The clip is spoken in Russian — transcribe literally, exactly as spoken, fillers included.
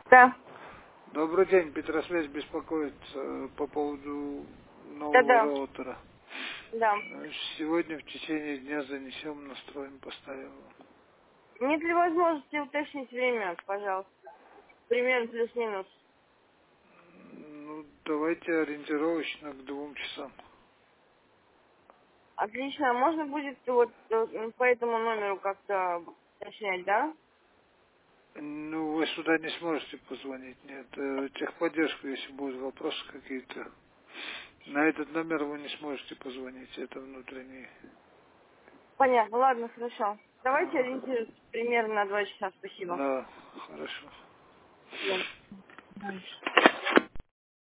Да, Добрый день, Петросвязь беспокоит э, по поводу да, нового да, роутера. да. Значит, сегодня в течение дня занесем, настроим, поставим. Нет ли возможности уточнить время, пожалуйста? Примерно плюс-минус. Ну, давайте ориентировочно к двум часам. Отлично. А можно будет вот э, по этому номеру как-то уточнять, да? Ну, вы сюда не сможете позвонить, нет. Э, Техподдержку, если будут вопросы какие-то. На этот номер вы не сможете позвонить, это внутренний. Понятно. Ладно, хорошо. Давайте Ага. ориентируемся примерно на два часа. Спасибо. Да, хорошо. Спасибо.